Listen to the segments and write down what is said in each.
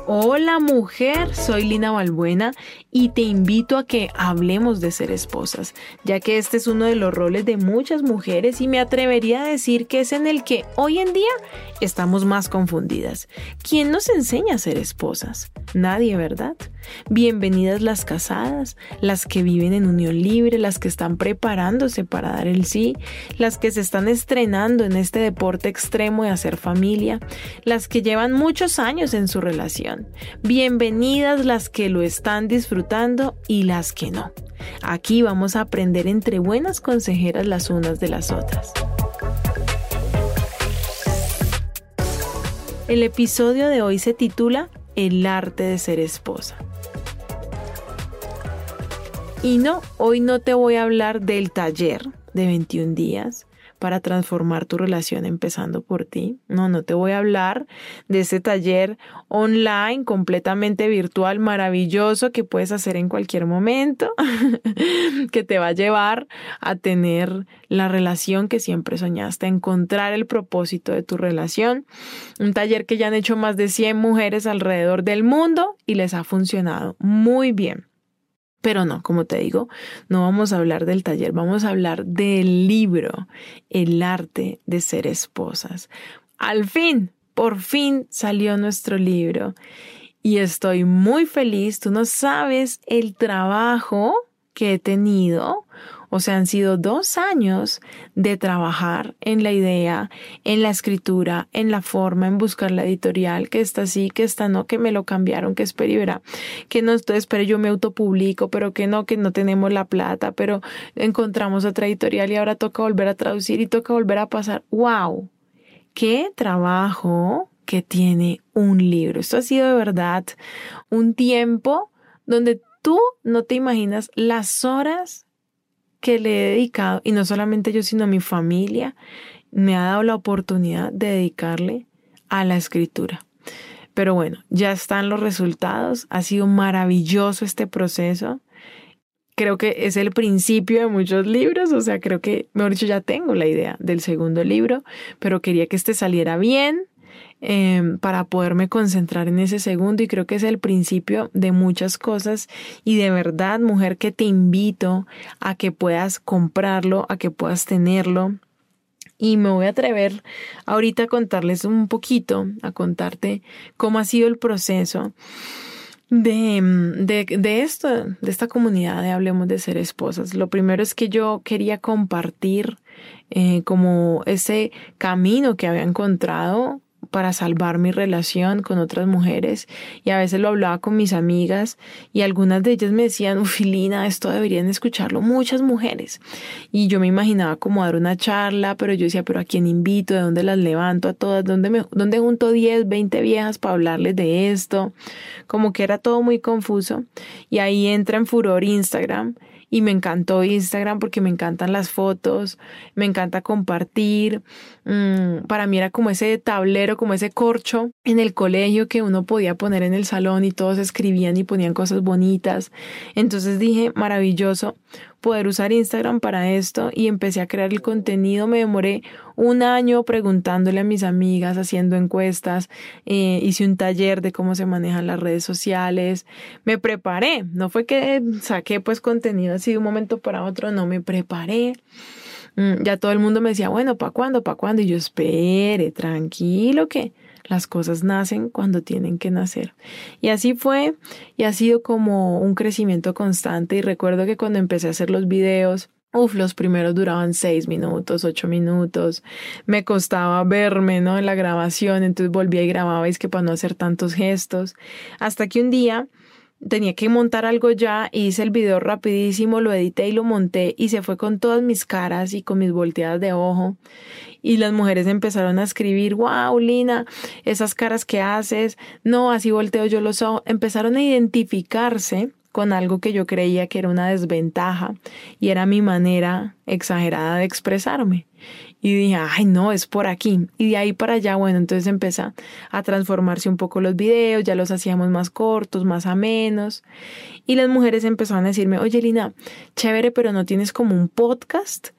Hola mujer, soy Lina Balbuena y te invito a que hablemos de ser esposas, ya que este es uno de los roles de muchas mujeres y me atrevería a decir que es en el que hoy en día estamos más confundidas. ¿Quién nos enseña a ser esposas? Nadie, ¿verdad? Bienvenidas las casadas, las que viven en unión libre, las que están preparándose para dar el sí, las que se están estrenando en este deporte extremo de hacer familia, las que llevan muchos años en su relación. Bienvenidas las que lo están disfrutando y las que no. Aquí vamos a aprender entre buenas consejeras las unas de las otras. El episodio de hoy se titula El arte de ser esposa. Y no, hoy no te voy a hablar del taller de 21 días para transformar tu relación empezando por ti. No te voy a hablar de ese taller online completamente virtual maravilloso que puedes hacer en cualquier momento, que te va a llevar a tener la relación que siempre soñaste, a encontrar el propósito de tu relación. Un taller que ya han hecho más de 100 mujeres alrededor del mundo y les ha funcionado muy bien. Pero no, como te digo, no vamos a hablar del taller, vamos a hablar del libro, El arte de ser esposas. Al fin, por fin salió nuestro libro y estoy muy feliz. Tú no sabes el trabajo que he tenido. O sea, han sido 2 años de trabajar en la idea, en la escritura, en la forma, en buscar la editorial, que esta sí, que esta no, que me lo cambiaron, que espere y verá, que no, entonces, pero yo me autopublico, pero que no tenemos la plata, pero encontramos otra editorial y ahora toca volver a traducir y toca volver a pasar. ¡Wow! ¡Qué trabajo que tiene un libro! Esto ha sido de verdad un tiempo donde tú no te imaginas las horas que le he dedicado, y no solamente yo, sino mi familia, me ha dado la oportunidad de dedicarle a la escritura. Pero bueno, ya están los resultados, ha sido maravilloso este proceso. Creo que es el principio de muchos libros, o sea, creo que, mejor dicho, ya tengo la idea del segundo libro, pero quería que este saliera bien, para poderme concentrar en ese segundo, y creo que es el principio de muchas cosas. Y de verdad, mujer, que te invito a que puedas comprarlo, a que puedas tenerlo. Y me voy a atrever ahorita a contarles un poquito, a contarte cómo ha sido el proceso de esta comunidad de Hablemos de Ser Esposas. Lo primero es que yo quería compartir como ese camino que había encontrado para salvar mi relación con otras mujeres, y a veces lo hablaba con mis amigas y algunas de ellas me decían: uf, Lina, esto deberían escucharlo muchas mujeres. Y yo me imaginaba como dar una charla, pero yo decía: pero ¿a quién invito? ¿De dónde las levanto a todas? ¿Dónde junto 10, 20 viejas para hablarles de esto? Como que era todo muy confuso. Y ahí entra en furor Instagram. Y me encantó Instagram porque me encantan las fotos, me encanta compartir. Para mí era como ese tablero, como ese corcho en el colegio que uno podía poner en el salón y todos escribían y ponían cosas bonitas. Entonces dije: maravilloso poder usar Instagram para esto, y empecé a crear el contenido. Me demoré 1 año preguntándole a mis amigas, haciendo encuestas, hice un taller de cómo se manejan las redes sociales, me preparé, no fue que saqué pues contenido así de un momento para otro, no, me preparé. Ya todo el mundo me decía: bueno, ¿para cuándo? ¿Para cuándo? Y yo: espere, tranquilo, que las cosas nacen cuando tienen que nacer. Y así fue, y ha sido como un crecimiento constante. Y recuerdo que cuando empecé a hacer los videos, los primeros duraban 6 minutos, 8 minutos. Me costaba verme, ¿no?, en la grabación, entonces volvía y grababa, y es que para no hacer tantos gestos. Hasta que un día tenía que montar algo ya, y hice el video rapidísimo, lo edité y lo monté, y se fue con todas mis caras y con mis volteadas de ojo. Y las mujeres empezaron a escribir: wow, Lina, esas caras que haces, no, así volteo yo los ojos. Empezaron a identificarse con algo que yo creía que era una desventaja, y era mi manera exagerada de expresarme. Y dije: ay, no, es por aquí. Y de ahí para allá, bueno, entonces empezó a transformarse un poco los videos, ya los hacíamos más cortos, más amenos. Y las mujeres empezaron a decirme: oye, Lina, chévere, pero ¿no tienes como un podcast?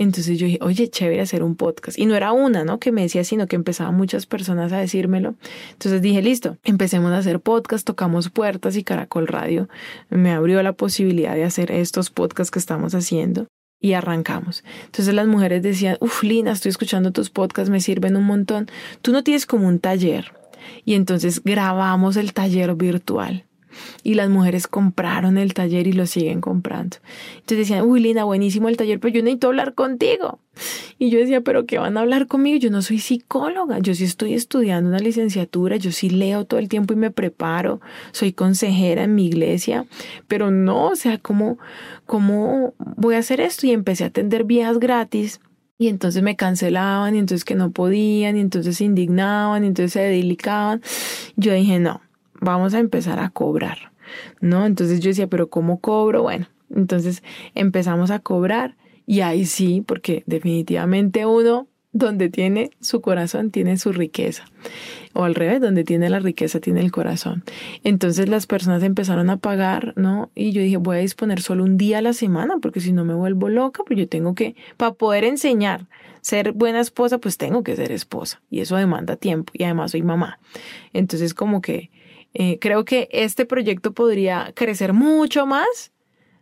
Entonces yo dije, oye, chévere hacer un podcast. Y no era una, ¿no? Que me decía, sino que empezaban muchas personas a decírmelo. Entonces dije, listo, empecemos a hacer podcast, tocamos puertas y Caracol Radio me abrió la posibilidad de hacer estos podcasts que estamos haciendo. Y arrancamos. Entonces las mujeres decían, Lina, estoy escuchando tus podcasts, me sirven un montón. Tú no tienes como un taller. Y entonces grabamos el taller virtual. Y las mujeres compraron el taller y lo siguen comprando. Entonces decían, Lina, buenísimo el taller, pero yo necesito hablar contigo. Y yo decía, ¿pero qué van a hablar conmigo? Yo no soy psicóloga, yo sí estoy estudiando una licenciatura, yo sí leo todo el tiempo y me preparo, soy consejera en mi iglesia, pero no, o sea, ¿cómo voy a hacer esto? Y empecé a atender viejas gratis. Y entonces me cancelaban, y entonces que no podían, y entonces se indignaban, y entonces se delicaban. Yo dije, no, vamos a empezar a cobrar, ¿no? Entonces yo decía, ¿pero cómo cobro? Bueno, entonces empezamos a cobrar y ahí sí, porque definitivamente uno donde tiene su corazón tiene su riqueza. O al revés, donde tiene la riqueza tiene el corazón. Entonces las personas empezaron a pagar, ¿no? Y yo dije, voy a disponer solo un día a la semana, porque si no me vuelvo loca, pues yo tengo que, para poder enseñar, ser buena esposa, pues tengo que ser esposa. Y eso demanda tiempo. Y además soy mamá. Entonces como que creo que este proyecto podría crecer mucho más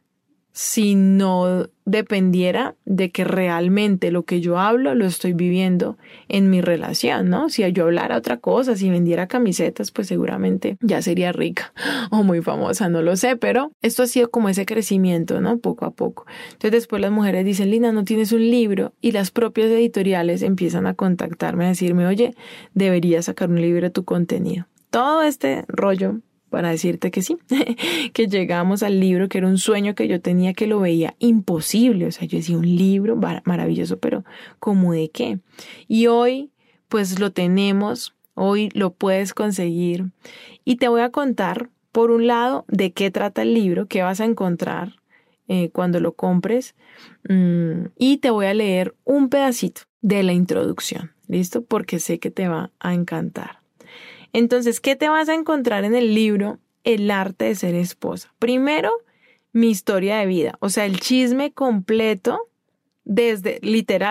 si no dependiera de que realmente lo que yo hablo lo estoy viviendo en mi relación, ¿no? Si yo hablara otra cosa, si vendiera camisetas, pues seguramente ya sería rica o muy famosa, no lo sé, pero esto ha sido como ese crecimiento, ¿no? Poco a poco. Entonces después las mujeres dicen, Lina, ¿no tienes un libro? Y las propias editoriales empiezan a contactarme, a decirme, oye, deberías sacar un libro de tu contenido. Todo este rollo para decirte que sí, que llegamos al libro, que era un sueño que yo tenía, que lo veía imposible. O sea, yo decía, un libro maravilloso, pero ¿cómo de qué? Y hoy, pues lo tenemos, hoy lo puedes conseguir. Y te voy a contar, por un lado, de qué trata el libro, qué vas a encontrar cuando lo compres. Y te voy a leer un pedacito de la introducción, ¿listo? Porque sé que te va a encantar. Entonces, ¿qué te vas a encontrar en el libro El arte de ser esposa? Primero, mi historia de vida, o sea, el chisme completo desde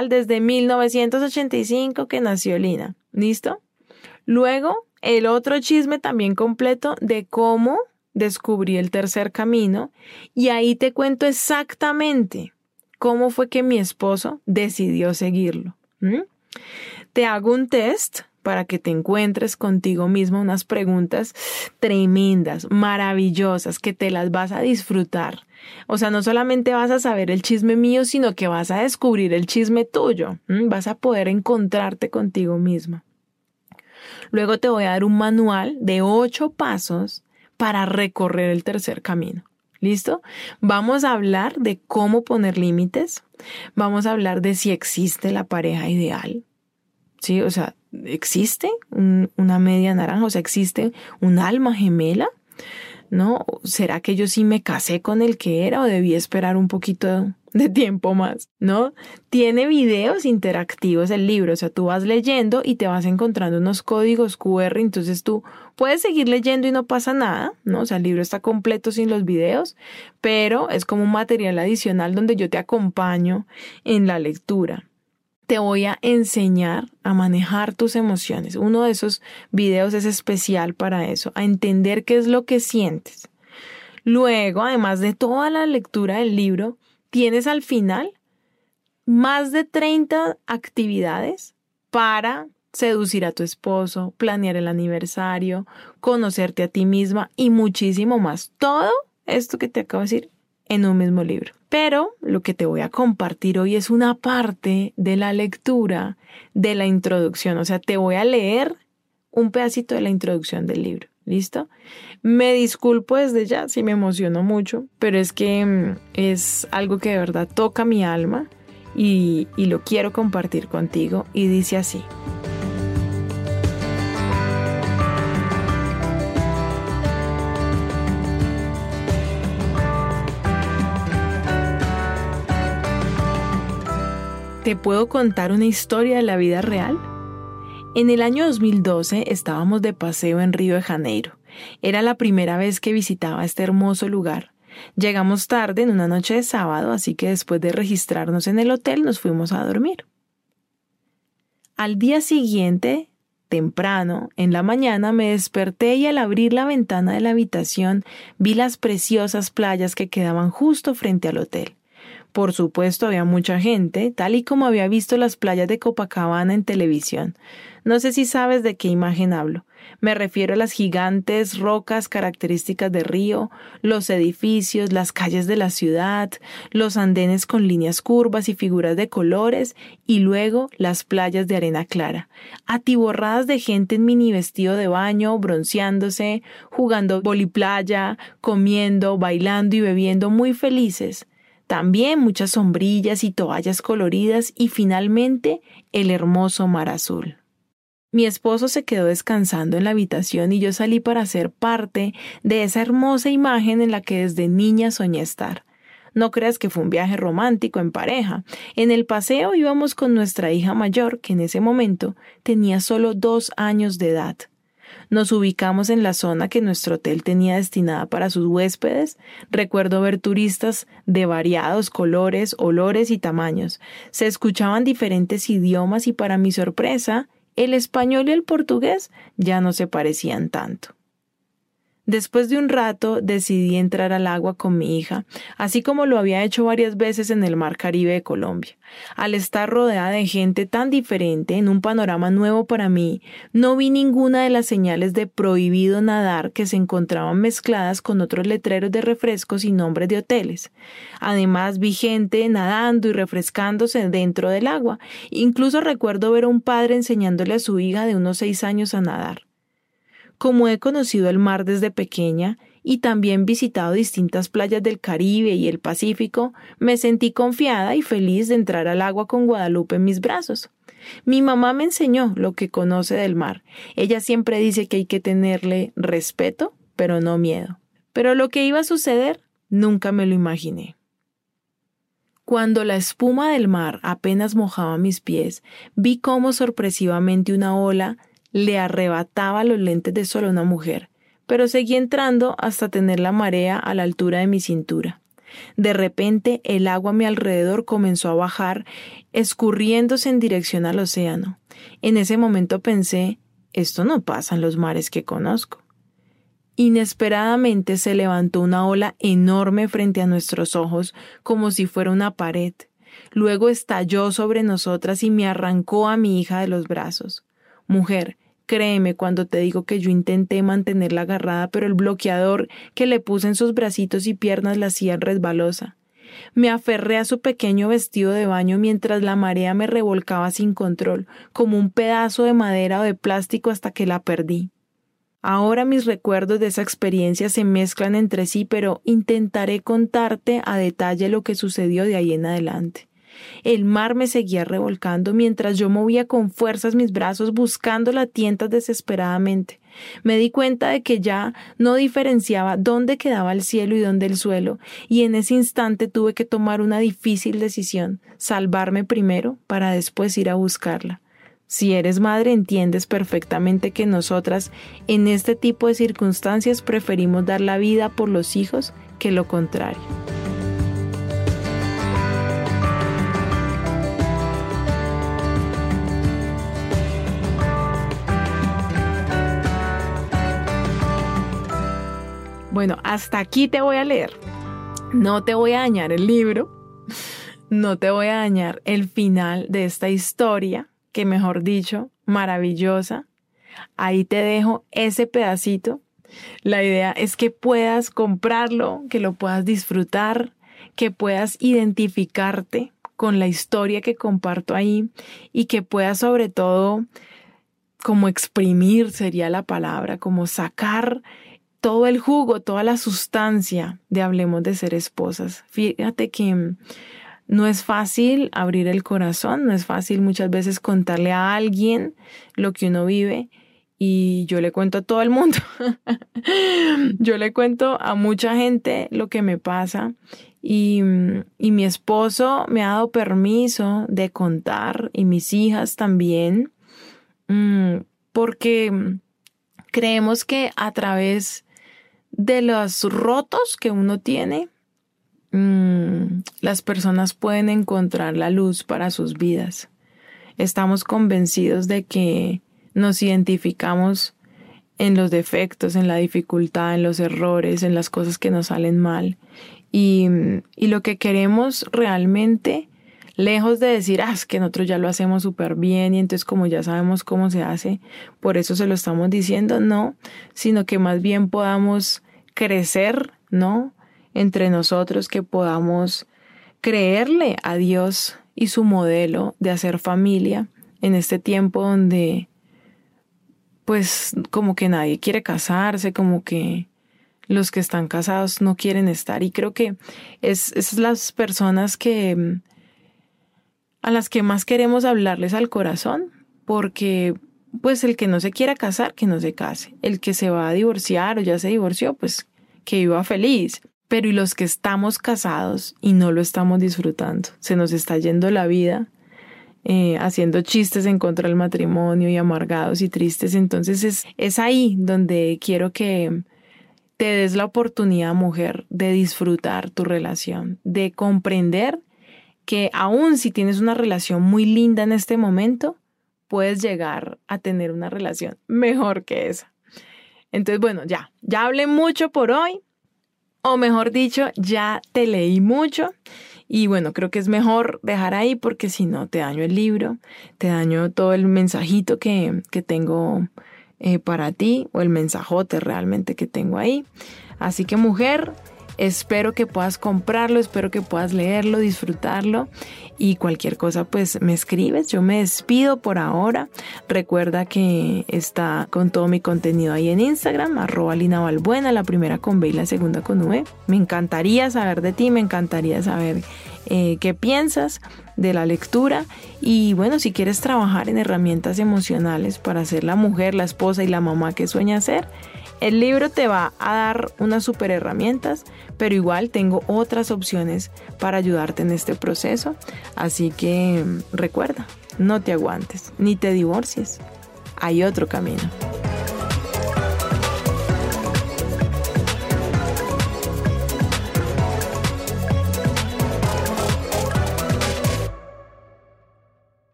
1985 que nació Lina, ¿listo? Luego, el otro chisme también completo de cómo descubrí el tercer camino y ahí te cuento exactamente cómo fue que mi esposo decidió seguirlo. Te hago un test para que te encuentres contigo mismo, unas preguntas tremendas, maravillosas, que te las vas a disfrutar. O sea, no solamente vas a saber el chisme mío, sino que vas a descubrir el chisme tuyo. Vas a poder encontrarte contigo misma. Luego te voy a dar un manual de 8 pasos para recorrer el tercer camino. ¿Listo? Vamos a hablar de cómo poner límites. Vamos a hablar de si existe la pareja ideal. ¿Sí? O sea, ¿existe una media naranja? O sea, ¿existe un alma gemela? ¿No? ¿Será que yo sí me casé con el que era o debí esperar un poquito de tiempo más? ¿No? Tiene videos interactivos el libro, o sea, tú vas leyendo y te vas encontrando unos códigos QR, entonces tú puedes seguir leyendo y no pasa nada, ¿no? O sea, el libro está completo sin los videos, pero es como un material adicional donde yo te acompaño en la lectura. Te voy a enseñar a manejar tus emociones. Uno de esos videos es especial para eso, a entender qué es lo que sientes. Luego, además de toda la lectura del libro, tienes al final más de 30 actividades para seducir a tu esposo, planear el aniversario, conocerte a ti misma y muchísimo más. Todo esto que te acabo de decir en un mismo libro. Pero lo que te voy a compartir hoy es una parte de la lectura de la introducción. O sea, te voy a leer un pedacito de la introducción del libro. ¿Listo? Me disculpo desde ya si me emociono mucho, pero es que es algo que de verdad toca mi alma y lo quiero compartir contigo y dice así. ¿Te puedo contar una historia de la vida real? En el año 2012 estábamos de paseo en Río de Janeiro. Era la primera vez que visitaba este hermoso lugar. Llegamos tarde en una noche de sábado, así que después de registrarnos en el hotel nos fuimos a dormir. Al día siguiente, temprano, en la mañana me desperté y al abrir la ventana de la habitación vi las preciosas playas que quedaban justo frente al hotel. Por supuesto, había mucha gente, tal y como había visto las playas de Copacabana en televisión. No sé si sabes de qué imagen hablo. Me refiero a las gigantes rocas características de Río, los edificios, las calles de la ciudad, los andenes con líneas curvas y figuras de colores, y luego las playas de arena clara, atiborradas de gente en mini vestido de baño, bronceándose, jugando voliplaya, comiendo, bailando y bebiendo muy felices. También muchas sombrillas y toallas coloridas y finalmente el hermoso mar azul. Mi esposo se quedó descansando en la habitación y yo salí para ser parte de esa hermosa imagen en la que desde niña soñé estar. No creas que fue un viaje romántico en pareja. En el paseo íbamos con nuestra hija mayor, que en ese momento tenía solo 2 años de edad. Nos ubicamos en la zona que nuestro hotel tenía destinada para sus huéspedes. Recuerdo ver turistas de variados colores, olores y tamaños. Se escuchaban diferentes idiomas y para mi sorpresa, el español y el portugués ya no se parecían tanto. Después de un rato decidí entrar al agua con mi hija, así como lo había hecho varias veces en el Mar Caribe de Colombia. Al estar rodeada de gente tan diferente, en un panorama nuevo para mí, no vi ninguna de las señales de prohibido nadar que se encontraban mezcladas con otros letreros de refrescos y nombres de hoteles. Además, vi gente nadando y refrescándose dentro del agua. Incluso recuerdo ver a un padre enseñándole a su hija de unos 6 años a nadar. Como he conocido el mar desde pequeña y también visitado distintas playas del Caribe y el Pacífico, me sentí confiada y feliz de entrar al agua con Guadalupe en mis brazos. Mi mamá me enseñó lo que conoce del mar. Ella siempre dice que hay que tenerle respeto, pero no miedo. Pero lo que iba a suceder, nunca me lo imaginé. Cuando la espuma del mar apenas mojaba mis pies, vi cómo sorpresivamente una ola le arrebataba los lentes de sol a una mujer, pero seguí entrando hasta tener la marea a la altura de mi cintura. De repente, el agua a mi alrededor comenzó a bajar, escurriéndose en dirección al océano. En ese momento pensé, esto no pasa en los mares que conozco. Inesperadamente se levantó una ola enorme frente a nuestros ojos, como si fuera una pared. Luego estalló sobre nosotras y me arrancó a mi hija de los brazos. Mujer, créeme cuando te digo que yo intenté mantenerla agarrada, pero el bloqueador que le puse en sus bracitos y piernas la hacía resbalosa. Me aferré a su pequeño vestido de baño mientras la marea me revolcaba sin control, como un pedazo de madera o de plástico hasta que la perdí. Ahora mis recuerdos de esa experiencia se mezclan entre sí, pero intentaré contarte a detalle lo que sucedió de ahí en adelante. El mar me seguía revolcando mientras yo movía con fuerzas mis brazos buscando a tientas desesperadamente. Me di cuenta de que ya no diferenciaba dónde quedaba el cielo y dónde el suelo, y en ese instante tuve que tomar una difícil decisión, salvarme primero para después ir a buscarla. Si eres madre, entiendes perfectamente que nosotras, en este tipo de circunstancias, preferimos dar la vida por los hijos que lo contrario. Bueno, hasta aquí te voy a leer. No te voy a dañar el libro, no te voy a dañar el final de esta historia, que mejor dicho, maravillosa. Ahí te dejo ese pedacito. La idea es que puedas comprarlo, que lo puedas disfrutar, que puedas identificarte con la historia que comparto ahí y que puedas sobre todo como exprimir sería la palabra, como sacar todo el jugo, toda la sustancia de Hablemos de Ser Esposas. Fíjate que no es fácil abrir el corazón, no es fácil muchas veces contarle a alguien lo que uno vive y yo le cuento a todo el mundo. Yo le cuento a mucha gente lo que me pasa y mi esposo me ha dado permiso de contar y mis hijas también porque creemos que a través de los rotos que uno tiene, las personas pueden encontrar la luz para sus vidas. Estamos convencidos de que nos identificamos en los defectos, en la dificultad, en los errores, en las cosas que nos salen mal. Y lo que queremos realmente, lejos de decir, es que nosotros ya lo hacemos súper bien y entonces como ya sabemos cómo se hace, por eso se lo estamos diciendo, no, sino que más bien podamos crecer, ¿no? Entre nosotros, que podamos creerle a Dios y su modelo de hacer familia en este tiempo donde pues como que nadie quiere casarse, como que los que están casados no quieren estar. Y creo que es las personas a las que más queremos hablarles al corazón, porque pues el que no se quiera casar, que no se case. El que se va a divorciar o ya se divorció, pues que viva feliz. Pero y los que estamos casados y no lo estamos disfrutando, se nos está yendo la vida haciendo chistes en contra del matrimonio y amargados y tristes. Entonces es ahí donde quiero que te des la oportunidad, mujer, de disfrutar tu relación, de comprender que aun si tienes una relación muy linda en este momento, puedes llegar a tener una relación mejor que esa. Entonces, bueno, ya hablé mucho por hoy, o mejor dicho, ya te leí mucho. Y bueno, creo que es mejor dejar ahí porque si no te daño el libro, te daño todo el mensajito que tengo para ti, o el mensajote realmente que tengo ahí. Así que, mujer, espero que puedas comprarlo, espero que puedas leerlo, disfrutarlo, y cualquier cosa pues me escribes. Yo me despido por ahora. Recuerda que está con todo mi contenido ahí en Instagram, @LinaBalbuena, la primera con B y la segunda con V. Me encantaría saber de ti, me encantaría saber qué piensas de la lectura. Y bueno, si quieres trabajar en herramientas emocionales para ser la mujer, la esposa y la mamá que sueñas ser, el libro te va a dar unas super herramientas, pero igual tengo otras opciones para ayudarte en este proceso. Así que recuerda, no te aguantes ni te divorcies. Hay otro camino.